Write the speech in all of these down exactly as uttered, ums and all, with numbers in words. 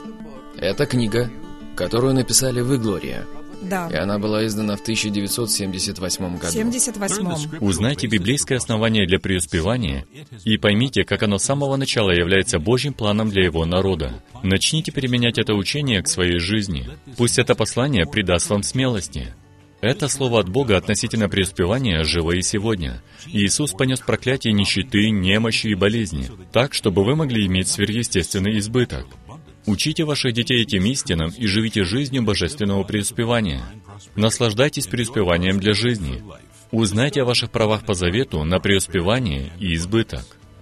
Это книга, которую написали вы, Глория. Да. И она была издана в тысяча девятьсот семьдесят восьмом году. семьдесят восьмом. Узнайте библейское основание для преуспевания и поймите, как оно с самого начала является Божьим планом для Его народа. Начните применять это учение к своей жизни. Пусть это послание придаст вам смелости. Это слово от Бога относительно преуспевания живо и сегодня. Иисус понес проклятие нищеты, немощи и болезни, так, чтобы вы могли иметь сверхъестественный избыток. Учите ваших детей этим истинам и живите жизнью божественного преуспевания. Наслаждайтесь преуспеванием для жизни. Узнайте о ваших правах по завету на преуспевание и избыток.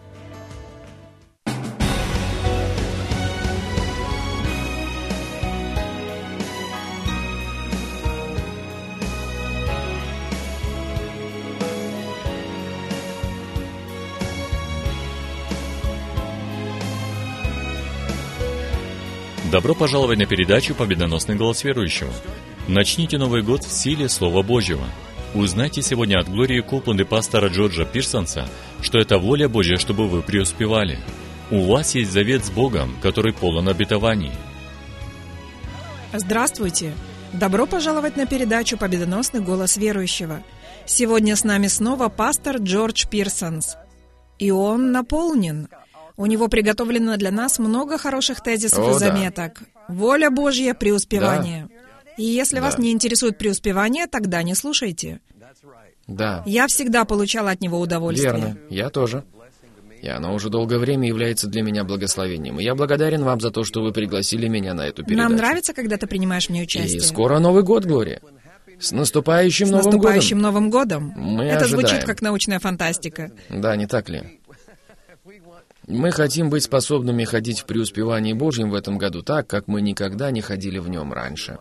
Добро пожаловать на передачу «Победоносный голос верующего». Начните Новый год в силе Слова Божьего. Узнайте сегодня от Глории Копланд и пастора Джорджа Пирсонса, что это воля Божья, чтобы вы преуспевали. У вас есть завет с Богом, который полон обетований. Здравствуйте! Добро пожаловать на передачу «Победоносный голос верующего». Сегодня с нами снова пастор Джордж Пирсонс. И он наполнен. У него приготовлено для нас много хороших тезисов О, и заметок. Да. Воля Божья, преуспевание. Да. И если да. вас не интересует преуспевание, тогда не слушайте. Да. Я всегда получала от него удовольствие. Верно, я тоже. И оно уже долгое время является для меня благословением. И я благодарен вам за то, что вы пригласили меня на эту передачу. Нам нравится, когда ты принимаешь в ней участие. И скоро Новый год, Глория. С наступающим С Новым наступающим годом. Новым годом. Мы Это ожидаем. звучит как научная фантастика. Да, не так ли? Мы хотим быть способными ходить в преуспевании Божьем в этом году так, как мы никогда не ходили в нем раньше.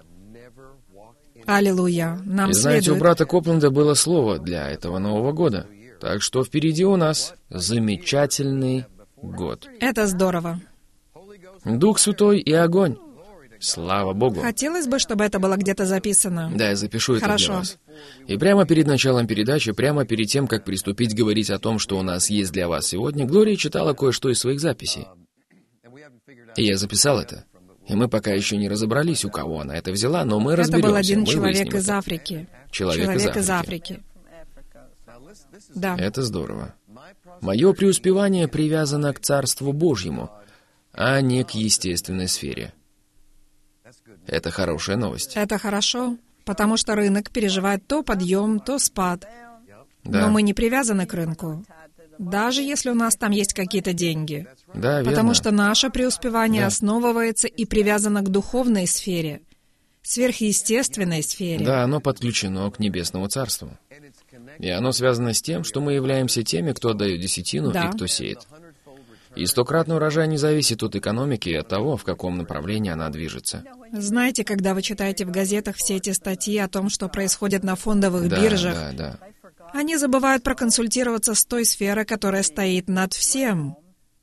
Аллилуйя. Нам И знаете, следует... у брата Копленда было слово для этого Нового года. Так что впереди у нас замечательный год. Это здорово. Дух Святой и огонь. Слава Богу. Хотелось бы, чтобы это было где-то записано. Да, я запишу это Хорошо. для вас. И прямо перед началом передачи, прямо перед тем, как приступить говорить о том, что у нас есть для вас сегодня, Глория читала кое-что из своих записей. И я записал это. И мы пока еще не разобрались, у кого она это взяла, но мы разберемся. Это был один мы человек из это. Африки. Человек, Человек из из Африки. Африки. Да. Это здорово. Мое преуспевание привязано к Царству Божьему, а не к естественной сфере. Это хорошая новость. Это хорошо, потому что рынок переживает то подъем, то спад. Да. Но мы не привязаны к рынку, даже если у нас там есть какие-то деньги. Да, верно. Потому что наше преуспевание Да. основывается и привязано к духовной сфере, сверхъестественной сфере. Да, оно подключено к Небесному Царству. И оно связано с тем, что мы являемся теми, кто отдает десятину Да. и кто сеет. И стократный урожай не зависит от экономики и от того, в каком направлении она движется. Знаете, когда вы читаете в газетах все эти статьи о том, что происходит на фондовых Да, биржах, да, да. они забывают проконсультироваться с той сферой, которая стоит над всем,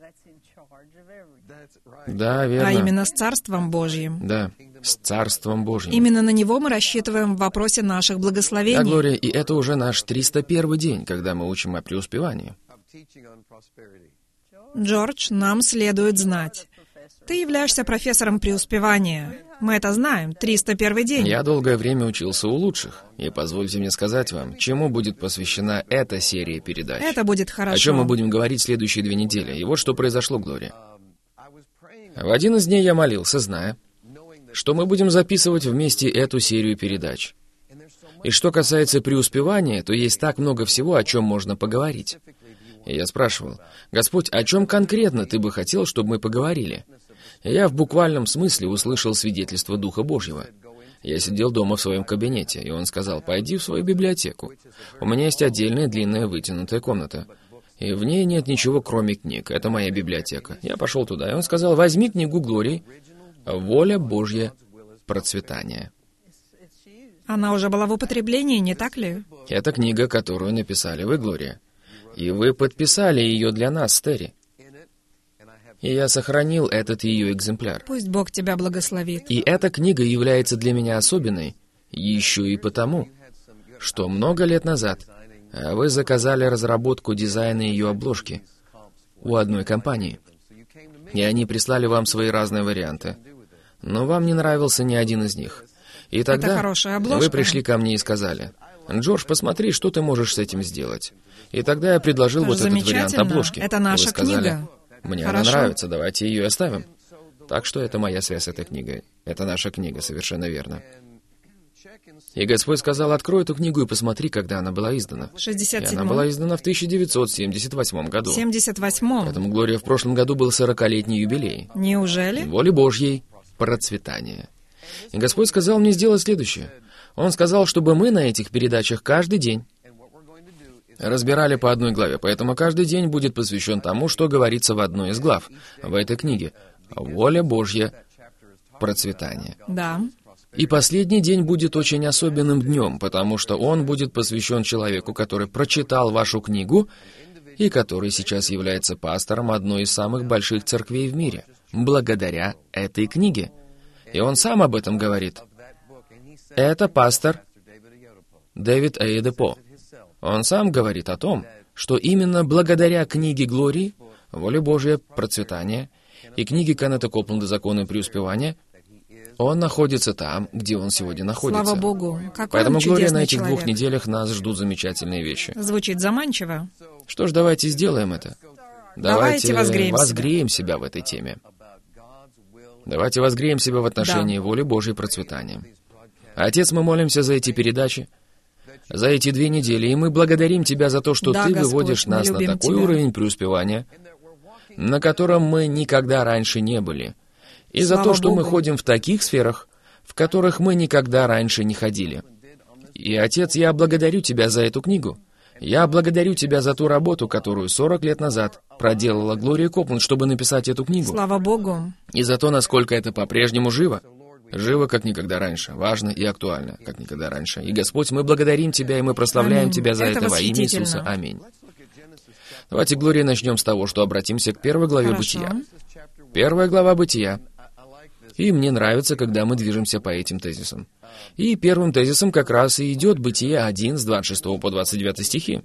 Да, верно. а именно с Царством Божьим. Да, с Царством Божьим. Именно на него мы рассчитываем в вопросе наших Да, благословений. Глория, и это уже наш триста первый день, когда мы учим о преуспевании. Джордж, нам следует знать. Ты являешься профессором преуспевания. Мы это знаем. триста первый день. Я долгое время учился у лучших, и позвольте мне сказать вам, чему будет посвящена эта серия передач. Это будет хорошо. О чем мы будем говорить следующие две недели. И вот что произошло, Глория. В один из дней я молился, зная, что мы будем записывать вместе эту серию передач. И что касается преуспевания, то есть так много всего, о чем можно поговорить. И я спрашивал: «Господь, о чем конкретно Ты бы хотел, чтобы мы поговорили?» И я в буквальном смысле услышал свидетельство Духа Божьего. Я сидел дома в своем кабинете, и он сказал: «Пойди в свою библиотеку. У меня есть отдельная длинная вытянутая комната. И в ней нет ничего, кроме книг. Это моя библиотека». Я пошел туда, и он сказал: «Возьми книгу Глории «Воля Божья. Процветание». Она уже была в употреблении, не так ли? Это книга, которую написали вы, Глория. И вы подписали ее для нас, Терри. И я сохранил этот ее экземпляр. Пусть Бог тебя благословит. И эта книга является для меня особенной, еще и потому, что много лет назад вы заказали разработку дизайна ее обложки у одной компании. И они прислали вам свои разные варианты. Но вам не нравился ни один из них. И тогда вы пришли ко мне и сказали: «Джордж, посмотри, что ты можешь с этим сделать». И тогда я предложил вот этот вариант обложки. Это наша и вы сказали: книга. «Мне Хорошо. она нравится, давайте ее и оставим». Так что это моя связь с этой книгой. Это наша книга, совершенно верно. И Господь сказал: «Открой эту книгу и посмотри, когда она была издана». шестьдесят И седьмом. она была издана в тысяча девятьсот семьдесят восьмом году. семьдесят восьмом. Поэтому, Глория, в прошлом году был сорокалетний юбилей. Неужели? Воли Божьей процветание. И Господь сказал мне сделать следующее. Он сказал, чтобы мы на этих передачах каждый день разбирали по одной главе, поэтому каждый день будет посвящен тому, что говорится в одной из глав в этой книге. Воля Божья процветание. Да. И последний день будет очень особенным днем, потому что он будет посвящен человеку, который прочитал вашу книгу и который сейчас является пастором одной из самых больших церквей в мире, благодаря этой книге. И он сам об этом говорит. Это пастор Дэвид Оедепо. Он сам говорит о том, что именно благодаря книге Глории, Воля Божья процветание, и книге Кеннета Копланда «Законы преуспевания», он находится там, где он сегодня находится. Слава Богу. Какой Поэтому, он Глория, на чудесный этих человек. двух неделях нас ждут замечательные вещи. Звучит заманчиво. Что ж, давайте сделаем это. Давайте возгреем себя. возгреем себя в этой теме. Давайте возгреем себя в отношении Да. воли Божьей процветания. Отец, мы молимся за эти передачи, за эти две недели, и мы благодарим Тебя за то, что Да, Ты Господь, выводишь мы нас на любим такой Тебя. уровень преуспевания, на котором мы никогда раньше не были. И за Слава то, что мы Богу. ходим в таких сферах, в которых мы никогда раньше не ходили. И, Отец, я благодарю Тебя за эту книгу. Я благодарю Тебя за ту работу, которую сорок лет назад проделала Глория Копланд, чтобы написать эту книгу. Слава Богу. И за то, насколько это по-прежнему живо. Живо, как никогда раньше. Важно и актуально, как никогда раньше. И, Господь, мы благодарим Тебя, и мы прославляем Аминь. Тебя за Это это во имя восхитительно. Иисуса. Аминь. Давайте, Глория, начнем с того, что обратимся к первой главе Хорошо. Бытия. Первая глава Бытия. И мне нравится, когда мы движемся по этим тезисам. И первым тезисом как раз и идет Бытие один с двадцать шестого по двадцать девятый стихи.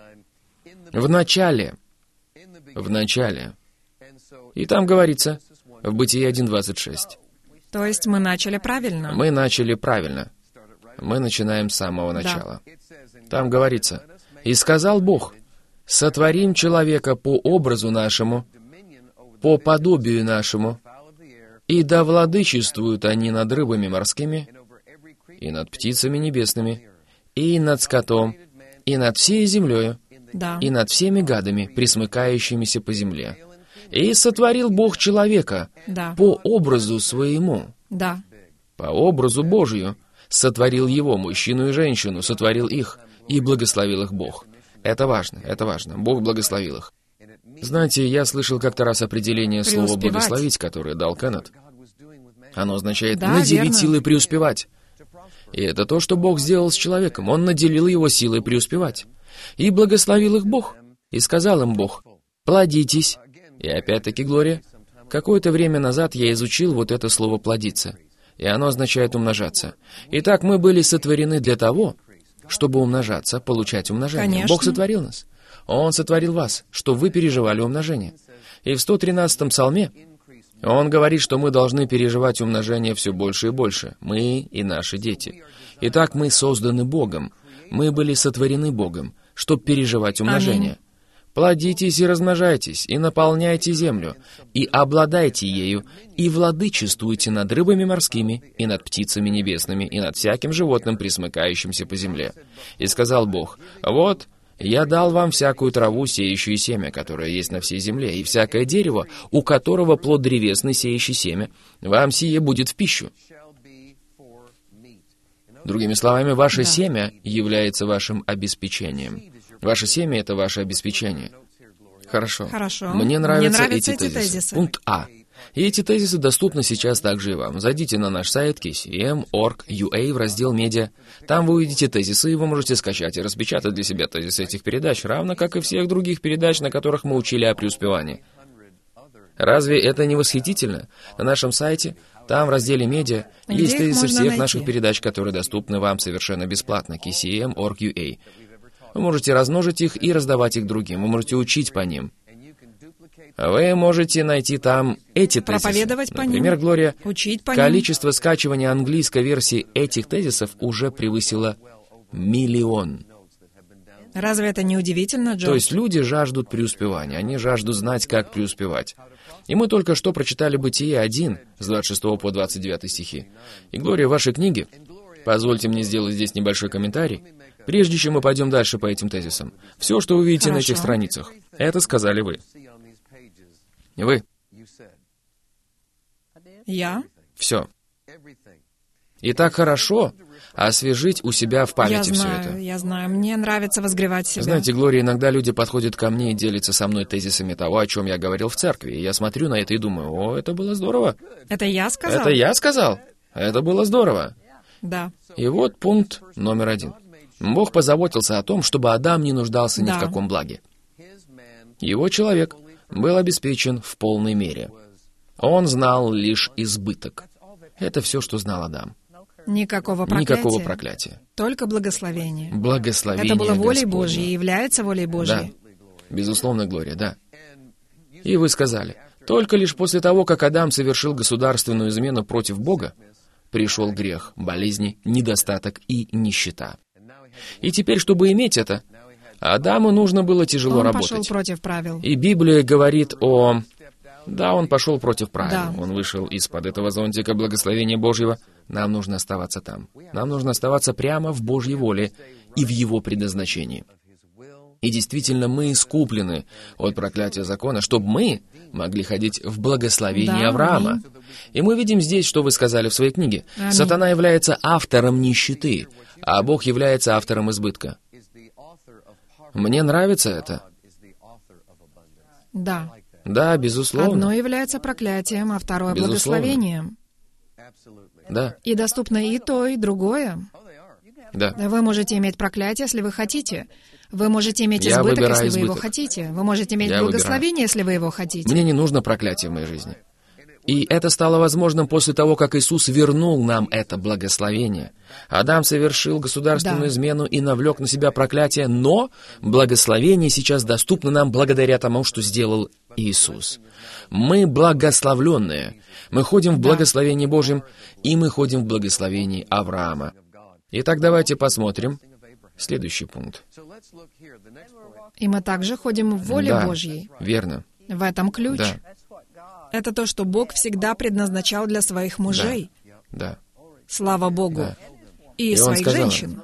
В начале. В начале. И там говорится, в Бытие один двадцать шесть. То есть мы начали правильно. Мы начали правильно. Мы начинаем с самого начала. Там говорится, «И сказал Бог, сотворим человека по образу нашему, по подобию нашему, и да владычествуют они над рыбами морскими, и над птицами небесными, и над скотом, и над всей землею, Да. и над всеми гадами, присмыкающимися по земле. И сотворил Бог человека Да. по образу своему, Да. по образу Божию, сотворил его, мужчину и женщину, сотворил их, и благословил их Бог». Это важно, это важно. Бог благословил их. Знаете, я слышал как-то раз определение слова Преуспевать. «благословить», которое дал Кеннет. Оно означает Да, «наделить верно. силой преуспевать». И это то, что Бог сделал с человеком. Он наделил его силой преуспевать. И благословил их Бог. И сказал им Бог, «Плодитесь». И опять-таки, Глория, какое-то время назад я изучил вот это слово «плодиться». И оно означает «умножаться». Итак, мы были сотворены для того, чтобы умножаться, получать умножение. Конечно. Бог сотворил нас. Он сотворил вас, что вы переживали умножение. И в сто тринадцатом псалме он говорит, что мы должны переживать умножение все больше и больше, мы и наши дети. Итак, мы созданы Богом. Мы были сотворены Богом, чтобы переживать умножение. Аминь. Плодитесь и размножайтесь, и наполняйте землю, и обладайте ею, и владычествуйте над рыбами морскими, и над птицами небесными, и над всяким животным, присмыкающимся по земле. И сказал Бог, вот, я дал вам всякую траву, сеющую семя, которое есть на всей земле, и всякое дерево, у которого плод древесный, сеющий семя, вам сие будет в пищу. Другими словами, ваше Да. семя является вашим обеспечением. Ваше семя — это ваше обеспечение. Хорошо. Хорошо. Мне нравятся, Мне нравятся эти, эти тезисы. тезисы. Пункт А. И эти тезисы доступны сейчас также и вам. Зайдите на наш сайт кей си эм точка орг точка ю эй в раздел «Медиа». Там вы увидите тезисы, и вы можете скачать и распечатать для себя тезисы этих передач, равно как и всех других передач, на которых мы учили о преуспевании. Разве это не восхитительно? На нашем сайте, там в разделе «Медиа», Где есть их тезисы можно всех найти? наших передач, которые доступны вам совершенно бесплатно. кей си эм точка орг точка ю эй. Вы можете размножить их и раздавать их другим. Вы можете учить по ним. Вы можете найти там эти тезисы. Проповедовать по ним. Например, Глория, Учить по ним. количество скачивания английской версии этих тезисов уже превысило миллион. Разве это не удивительно, Джордж? То есть люди жаждут преуспевания, они жаждут знать, как преуспевать. И мы только что прочитали Бытие один, с двадцать шестого по двадцать девятый стихи. И, Глория, в вашей книге, позвольте мне сделать здесь небольшой комментарий, прежде чем мы пойдем дальше по этим тезисам. Все, что вы видите Хорошо. на этих страницах, это сказали вы. Вы. Я? Все. И так хорошо освежить у себя в Я памяти все знаю, это. я знаю. Мне нравится возгревать себя. Знаете, Глория, иногда люди подходят ко мне и делятся со мной тезисами того, о чем я говорил в церкви. И я смотрю на это и думаю, о, это было здорово. Это я сказал? Это я сказал? Это было здорово. Да. И вот пункт номер один. Бог позаботился о том, чтобы Адам не нуждался ни Да. в каком благе. Его человек был обеспечен в полной мере. Он знал лишь избыток. Это все, что знал Адам. Никакого проклятия. Никакого проклятия. Только благословение. Благословение Это было волей Господне. Божьей и является волей Да, Божьей. безусловно, Глория, да. И вы сказали, только лишь после того, как Адам совершил государственную измену против Бога, пришел грех, болезни, недостаток и нищета. И теперь, чтобы иметь это, Адаму нужно было тяжело Он работать. пошел против правил. И Библия говорит о... Да, он пошел против правил. Да. Он вышел из-под этого зонтика благословения Божьего. Нам нужно оставаться там. Нам нужно оставаться прямо в Божьей воле и в Его предназначении. И действительно, мы искуплены от проклятия закона, чтобы мы могли ходить в благословении Да, Авраама. аминь. И мы видим здесь, что вы сказали в своей книге. Аминь. Сатана является автором нищеты, а Бог является автором избытка. Мне нравится это. Да. Да, безусловно. Одно является проклятием, а второе — Безусловно. благословением. Да, И доступно и то, и другое. да. Вы можете иметь проклятие, если вы хотите. Вы можете иметь Я избыток, выбираю если вы его избыток. хотите. Вы можете иметь Я благословение, если вы его хотите. Мне не нужно проклятие в моей жизни. И это стало возможным после того, как Иисус вернул нам это благословение. Адам совершил государственную Да. измену и навлек на себя проклятие, но благословение сейчас доступно нам благодаря тому, что сделал Иисус. Мы благословленные. Мы ходим в Да. благословении Божьем, и мы ходим в благословении Авраама. Итак, давайте посмотрим следующий пункт. И мы также ходим в воле Да, Божьей. верно. В этом ключ. Да, Это то, что Бог всегда предназначал для своих мужей. да. Слава Богу. Да. И, И Он своих сказал им. женщин.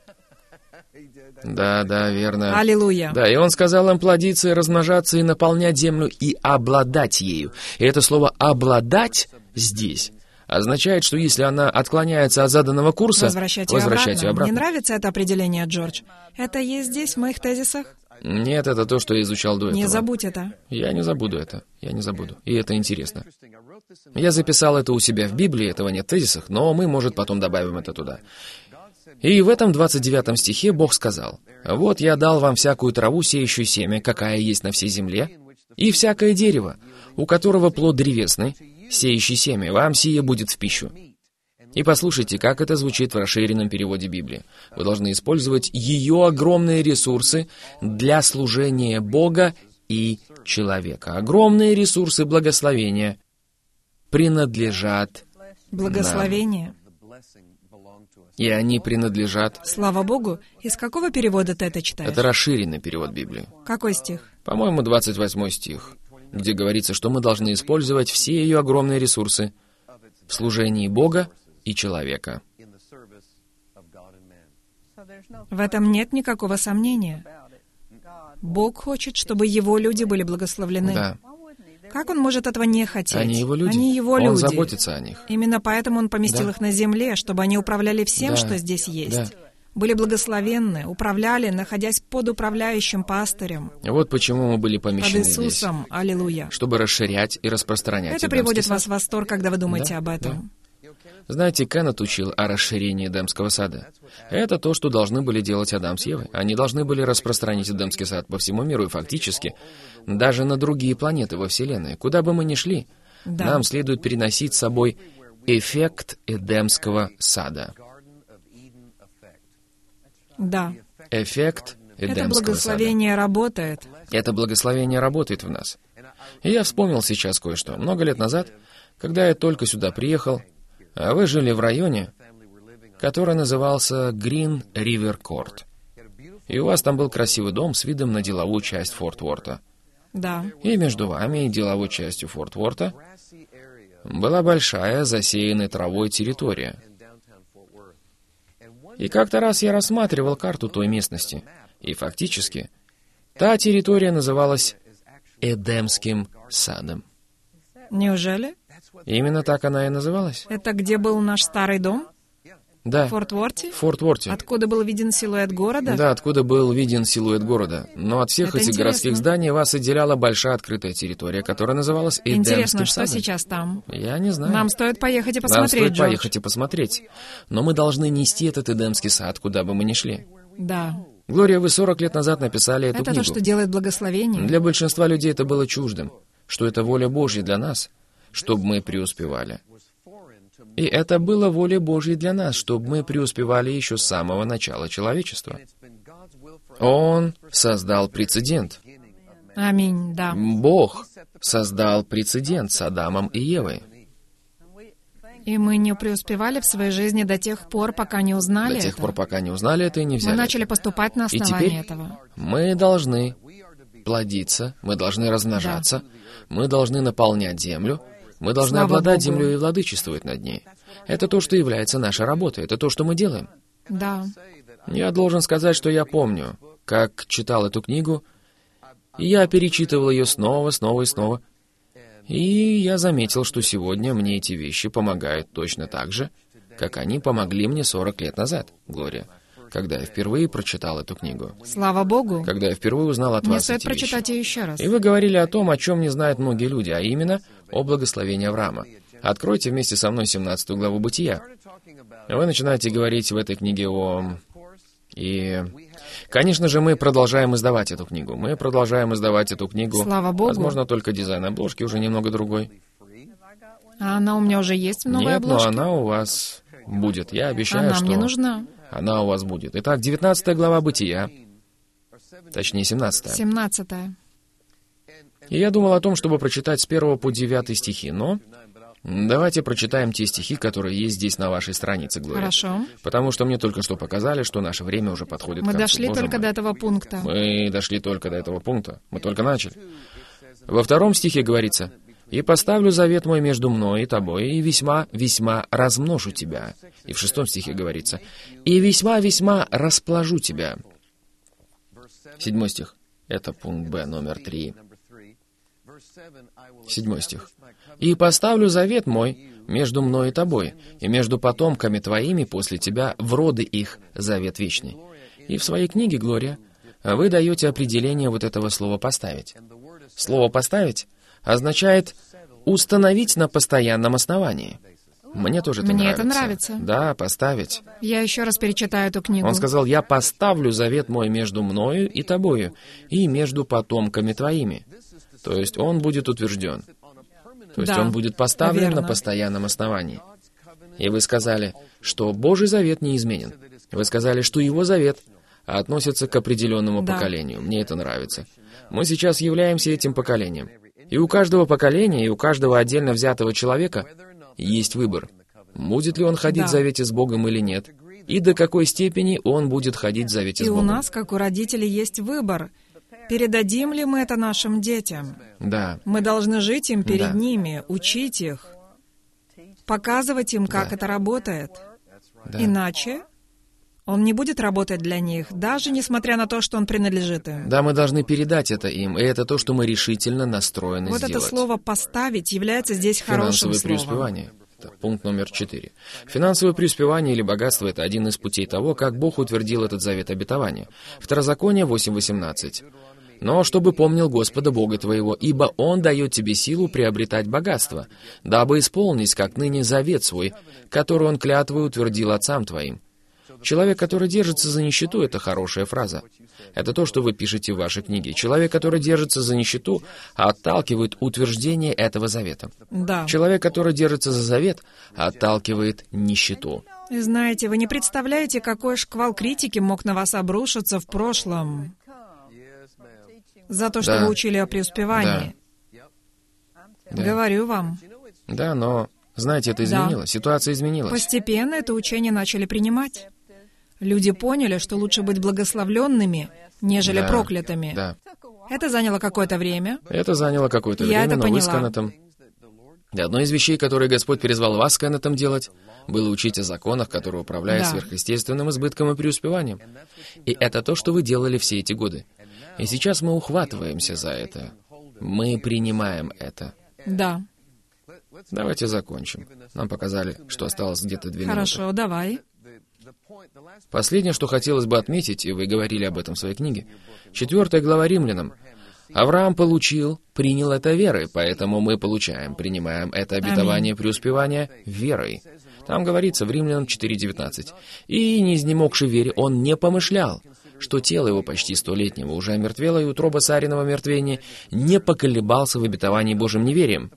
Да, да, верно. Аллилуйя. Да, и он сказал им плодиться и размножаться, и наполнять землю, и обладать ею. И это слово «обладать» здесь означает, что если она отклоняется от заданного курса, Возвращать ее возвращать ее обратно. обратно. Мне нравится это определение, Джордж. Это есть здесь, в моих тезисах? Нет, это то, что я изучал до этого. Не забудь это. Я не забуду это. Я не забуду. И это интересно. Я записал это у себя в Библии, этого нет в тезисах, но мы, может, потом добавим это туда. И в этом двадцать девятом стихе Бог сказал: «Вот я дал вам всякую траву, сеющую семя, какая есть на всей земле, и всякое дерево, у которого плод древесный, сеющий семя, вам сие будет в пищу». И послушайте, как это звучит в расширенном переводе Библии. Вы должны использовать ее огромные ресурсы для служения Бога и человека. Огромные ресурсы благословения принадлежат Благословение. И они принадлежат... Слава Богу. Из какого перевода ты это читаешь? Это расширенный перевод Библии. Какой стих? По-моему, двадцать восьмой стих, где говорится, что мы должны использовать все ее огромные ресурсы в служении Бога и человека. В этом нет никакого сомнения. Бог хочет, чтобы Его люди были благословлены. Да, Как Он может этого не хотеть? они его люди. Они Его Он люди. заботится о них. Именно поэтому Он поместил Да. их на земле, чтобы они управляли всем, Да. что здесь есть. Да. Были благословенны, управляли, находясь под управляющим пастырем, Вот почему мы были под помещены здесь. Иисусом. Аллилуйя. Чтобы расширять и распространять Это Эдемский приводит сад. вас в восторг, когда вы думаете Да, об этом. Знаете, Кеннет учил о расширении Эдемского сада. Это то, что должны были делать Адам с Евой. Они должны были распространить Эдемский сад по всему миру и фактически даже на другие планеты во Вселенной. Куда бы мы ни шли, Да. нам следует переносить с собой эффект Эдемского сада. Да. Эффект Это Эдемского сада. благословение работает. Это благословение работает в нас. И я вспомнил сейчас кое-что. Много лет назад, когда я только сюда приехал, а вы жили в районе, который назывался Green River Court. И у вас там был красивый дом с видом на деловую часть Форт Уорта. Да. И между вами и деловой частью Форт Уорта была большая, засеянная травой территория. И как-то раз я рассматривал карту той местности, и фактически та территория называлась Эдемским садом. Неужели? Именно так она и называлась. Это где был наш старый дом? Да. В Форт Уорте? В Форт Уорте. Откуда был виден силуэт города? Да, откуда был виден силуэт города. Но от всех Это этих интересно. городских зданий вас отделяла большая открытая территория, которая называлась Эдемским Интересно, что садом. сейчас там? Я не знаю. Нам стоит поехать и Нам посмотреть, стоит Джордж. поехать и посмотреть. Но мы должны нести этот Эдемский сад, куда бы мы ни шли. Да. Глория, вы сорок лет назад написали эту Это книгу. то, что делает благословение. Для большинства людей это было чуждым, что это воля Божья для нас, чтобы мы преуспевали. И это было волей Божьей для нас, чтобы мы преуспевали еще с самого начала человечества. Он создал прецедент. Аминь, да. Бог создал прецедент с Адамом и Евой. И мы не преуспевали в своей жизни до тех пор, пока не узнали До тех это. пор, пока не узнали это и не взяли. Мы начали поступать на И основании теперь этого. мы должны плодиться, мы должны размножаться, мы должны наполнять землю, мы должны Слава обладать Богу. землей и владычествовать над ней. Это то, что является нашей работой, это то, что мы делаем. Да. Я должен сказать, что я помню, как читал эту книгу, и я перечитывал ее снова, снова и снова. И я заметил, что сегодня мне эти вещи помогают точно так же, как они помогли мне сорок лет назад, Глория, когда я впервые прочитал эту книгу, Слава Богу. когда я впервые узнал от Мне вас стоит эти вещи. прочитать ее еще раз. И вы говорили о том, о чем не знают многие люди, а именно о благословении Авраама. Откройте вместе со мной семнадцатую главу Бытия. Вы начинаете говорить в этой книге о... И, конечно же, мы продолжаем издавать эту книгу. Мы продолжаем издавать эту книгу. Слава Богу. Возможно, только дизайн обложки уже немного другой. А она у меня уже есть в новой Нет, обложке? но она у вас будет. Я обещаю, Она что мне нужна. она у вас будет. Итак, девятнадцатая глава Бытия. Точнее, семнадцатая. Семнадцатая. И я думал о том, чтобы прочитать с первого по девятый стихи, но... Давайте прочитаем те стихи, которые есть здесь на вашей странице, Глория. Хорошо. Потому что мне только что показали, что наше время уже подходит Мы к концу. дошли Боже только мой. до этого пункта. Мы дошли только до этого пункта. Мы только начали. Во втором стихе говорится: «И поставлю завет мой между мной и тобой, и весьма-весьма размножу тебя». И в шестом стихе говорится: «И весьма-весьма расположу тебя». Седьмой стих. Это пункт Б, номер три. Седьмой стих. «И поставлю завет мой между мной и тобой, и между потомками твоими после тебя в роды их завет вечный». И в своей книге, Глория, вы даете определение вот этого слова «поставить». Слово «поставить» означает «установить на постоянном основании». Мне тоже это Мне нравится. это нравится. Да, поставить. Я еще раз перечитаю эту книгу. Он сказал: «Я поставлю завет мой между мною и тобою, и между потомками твоими». То есть он будет утвержден. То есть Да, он будет поставлен верно. на постоянном основании. И вы сказали, что Божий завет неизменен. Вы сказали, что его завет относится к определенному Да. поколению. Мне это нравится. Мы сейчас являемся этим поколением. И у каждого поколения, и у каждого отдельно взятого человека есть выбор. Будет ли он ходить Да. в завете с Богом или нет, и до какой степени он будет ходить в завете И с у Богом. нас, как у родителей, есть выбор. Передадим ли мы это нашим детям? Да. Мы должны жить им перед Да. ними, учить их, показывать им, как Да. это работает. Да. Иначе он не будет работать для них, даже несмотря на то, что он принадлежит им. Да, мы должны передать это им, и это то, что мы решительно настроены Вот сделать. это слово «поставить» является здесь хорошим Финансовое словом. преуспевание. Это пункт номер четыре. Финансовое преуспевание или богатство — это один из путей того, как Бог утвердил этот завет обетования. Второзаконие восемь восемнадцать. «Но чтобы помнил Господа Бога твоего, ибо Он дает тебе силу приобретать богатство, дабы исполнить, как ныне, завет свой, который Он клятвой утвердил отцам твоим». Человек, который держится за нищету, — это хорошая фраза. Это то, что вы пишете в вашей книге. Человек, который держится за нищету, отталкивает утверждение этого завета. Да. Человек, который держится за завет, отталкивает нищету. И знаете, вы не представляете, какой шквал критики мог на вас обрушиться в прошлом за то, что Да. вы учили о преуспевании. Да. Говорю вам. Да, но, знаете, это изменилось, да. Ситуация изменилась. Постепенно это учение начали принимать. Люди поняли, что лучше быть благословленными, нежели да. проклятыми. Да. Это заняло какое-то время. Это заняло какое-то Я время, это но поняла. вы с Кеннетом... Одной из вещей, которые Господь призвал вас с Кеннетом делать, было учить о законах, которые управляют Да. сверхъестественным избытком и преуспеванием. И это то, что вы делали все эти годы. И сейчас мы ухватываемся за это. Мы принимаем это. Да. Давайте закончим. Нам показали, что осталось где-то две Хорошо, минуты. давай. Последнее, что хотелось бы отметить, и вы говорили об этом в своей книге, четвертая глава Римлянам. Авраам получил, принял это верой, поэтому мы получаем, принимаем это обетование Аминь. преуспевания верой. Там говорится в Римлянам четыре девятнадцать. «И, не изнемогши вере, он не помышлял, что тело его почти столетнего уже омертвело, и утроба Сариного мертвения не поколебался в обетовании Божьим неверием».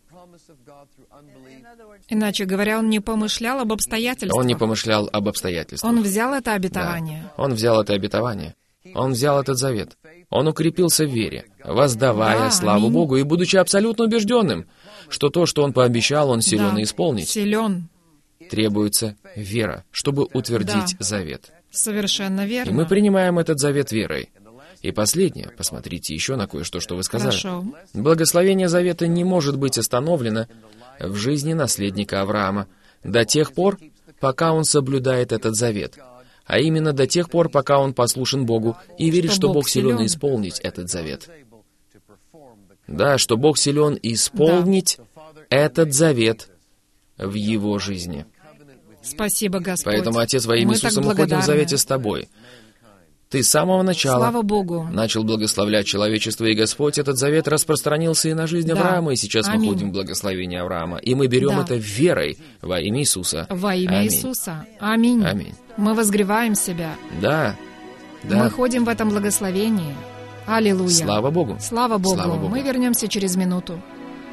Иначе говоря, он не помышлял об обстоятельствах. Он не помышлял об обстоятельствах. Он взял это обетование. Да. Он взял это обетование. Он взял этот завет. Он укрепился в вере, воздавая Да, славу аминь. Богу и будучи абсолютно убежденным, что то, что он пообещал, он силен Да, исполнить. силен. Требуется вера, чтобы утвердить Да. завет. Совершенно И верно. мы принимаем этот завет верой. И последнее, посмотрите еще на кое-что, что вы сказали. Хорошо. Благословение завета не может быть остановлено в жизни наследника Авраама до тех пор, пока он соблюдает этот завет. А именно до тех пор, пока он послушен Богу и верит, Что что Бог Бог силен силен. исполнить этот завет. Да, что Бог силен исполнить этот завет в его жизни. Спасибо, Господь. Поэтому, Отец, во имя Мы так Иисуса, мы ходим в благодарны. завете с Тобой. Ты с самого начала Слава Богу. начал благословлять человечество, и Господь, этот завет распространился и на жизнь Да. Авраама, и сейчас мы Аминь. ходим в благословение Авраама. И мы берем Да. это верой во имя Иисуса. Во имя Аминь. Иисуса. Аминь. Аминь. Мы возгреваем себя. Да, да. Мы ходим в этом благословении. Аллилуйя. Слава Богу. Слава Богу. Слава Богу. Мы вернемся через минуту.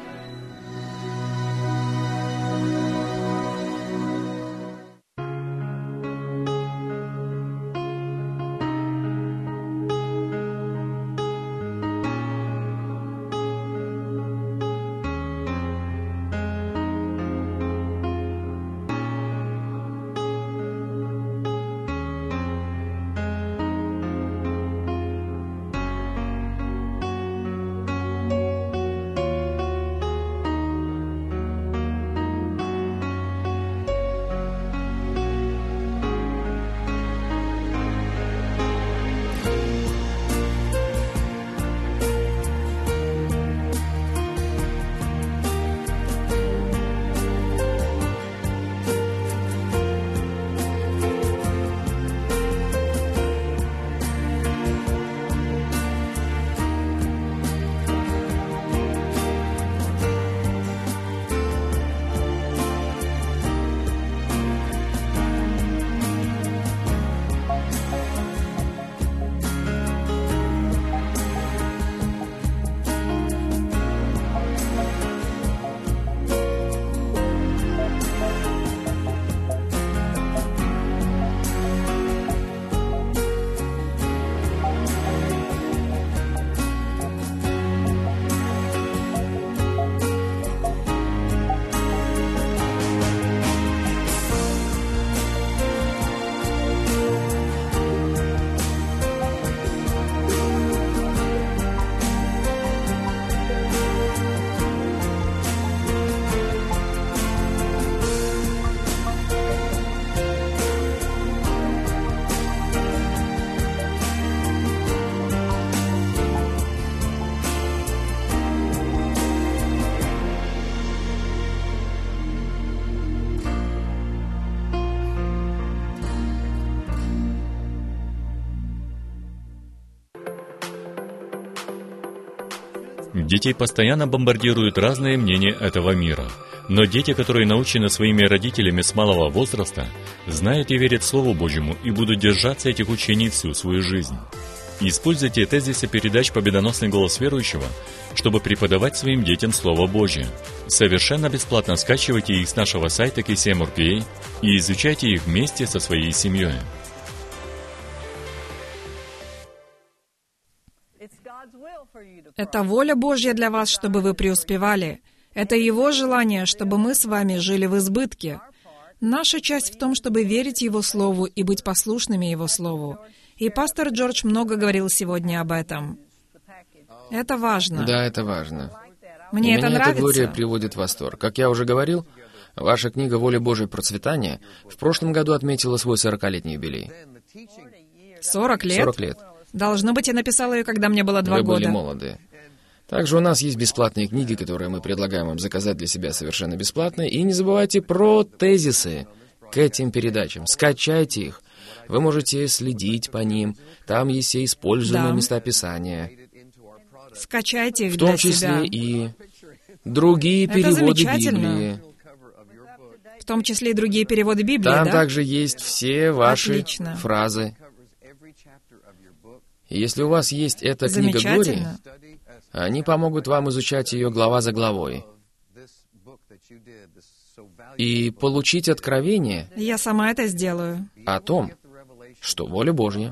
Детей постоянно бомбардируют разные мнения этого мира. Но дети, которые научены своими родителями с малого возраста, знают и верят Слову Божьему и будут держаться этих учений всю свою жизнь. Используйте тезисы передач «Победоносный голос верующего», чтобы преподавать своим детям Слово Божье. Совершенно бесплатно скачивайте их с нашего сайта кей си эм эр пи эй и изучайте их вместе со своей семьей. Это воля Божья для вас, чтобы вы преуспевали. Это Его желание, чтобы мы с вами жили в избытке. Наша часть в том, чтобы верить Его Слову и быть послушными Его Слову. И пастор Джордж много говорил сегодня об этом. Это важно. Да, это важно. Мне И это меня нравится. эта Глория приводит в восторг. Как я уже говорил, ваша книга «Воля Божия. Процветание» в прошлом году отметила свой сорокалетний юбилей. Сорок лет? Сорок лет. Должно быть, я написала ее, когда мне было два Вы года. были молоды. Также у нас есть бесплатные книги, которые мы предлагаем вам заказать для себя совершенно бесплатно. И не забывайте про тезисы к этим передачам. Скачайте их. Вы можете следить по ним. Там есть все используемые Да. места Писания. Скачайте их В том для числе себя. и другие Это переводы замечательно. Библии. В том числе и другие переводы Библии, Там да? также есть все ваши Отлично. фразы. И если у вас есть эта книга Глории, Замечательно. они помогут вам изучать ее глава за главой и получить откровение Я сама это сделаю. о том, что воля Божья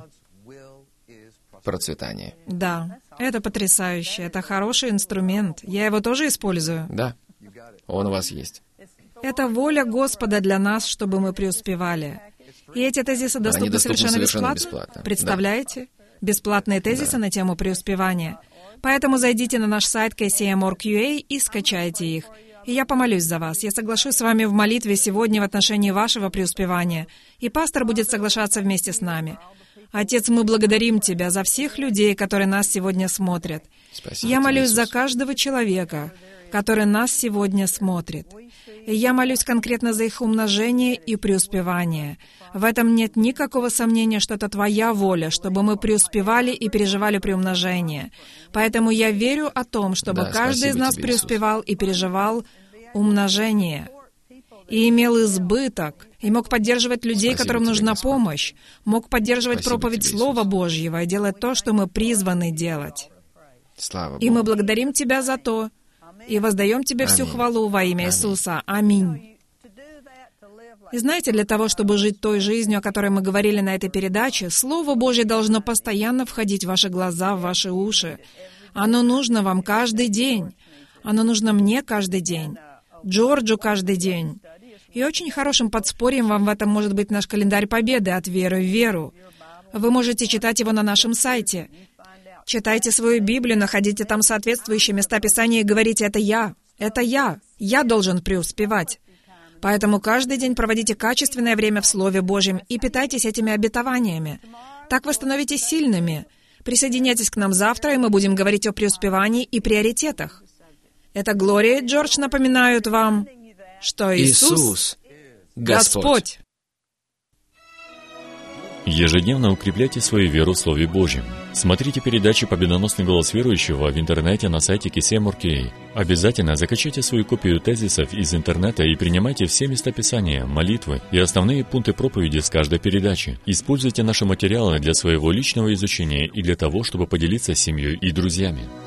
— процветание. Да, это потрясающе. Это хороший инструмент. Я его тоже использую. Да, он у вас есть. Это воля Господа для нас, чтобы мы преуспевали. И эти тезисы доступны, доступны совершенно, совершенно бесплатно. бесплатно. Представляете? Бесплатные тезисы Да. на тему преуспевания. Поэтому зайдите на наш сайт кей си эм точка орг точка ю а и скачайте их. И я помолюсь за вас. Я соглашусь с вами в молитве сегодня в отношении вашего преуспевания. И пастор будет соглашаться вместе с нами. Отец, мы благодарим Тебя за всех людей, которые нас сегодня смотрят. Спасибо Я тебе, молюсь Иисус. за каждого человека, который нас сегодня смотрит. И я молюсь конкретно за их умножение и преуспевание. В этом нет никакого сомнения, что это Твоя воля, чтобы мы преуспевали и переживали приумножение. Поэтому я верю о том, чтобы Да, каждый из спасибо нас тебе, Иисус. преуспевал и переживал умножение. И имел избыток, и мог поддерживать людей, Спасибо которым тебе, нужна Господь. помощь, мог поддерживать Спасибо проповедь тебе, Слова Иисус. Божьего и делать то, что мы призваны делать. Слава И мы Богу. благодарим Тебя за то, и воздаем Тебе всю Аминь. хвалу во имя Аминь. Иисуса. Аминь. И знаете, для того, чтобы жить той жизнью, о которой мы говорили на этой передаче, Слово Божье должно постоянно входить в ваши глаза, в ваши уши. Оно нужно вам каждый день. Оно нужно мне каждый день. Джорджу каждый день. И очень хорошим подспорьем вам в этом может быть наш календарь Победы «От веры в веру». Вы можете читать его на нашем сайте. Читайте свою Библию, находите там соответствующие места Писания и говорите «Это я, это я, я должен преуспевать». Поэтому каждый день проводите качественное время в Слове Божьем и питайтесь этими обетованиями. Так вы становитесь сильными. Присоединяйтесь к нам завтра, и мы будем говорить о преуспевании и приоритетах. Это Глория и Джордж напоминают вам, что Иисус, Иисус, Господь. Господь. Ежедневно укрепляйте свою веру в Слове Божьем. Смотрите передачи «Победоносный голос верующего» в интернете на сайте кей си эм точка орг точка ю а. Обязательно закачайте свою копию тезисов из интернета и принимайте все места Писания, молитвы и основные пункты проповеди с каждой передачи. Используйте наши материалы для своего личного изучения и для того, чтобы поделиться с семьей и друзьями.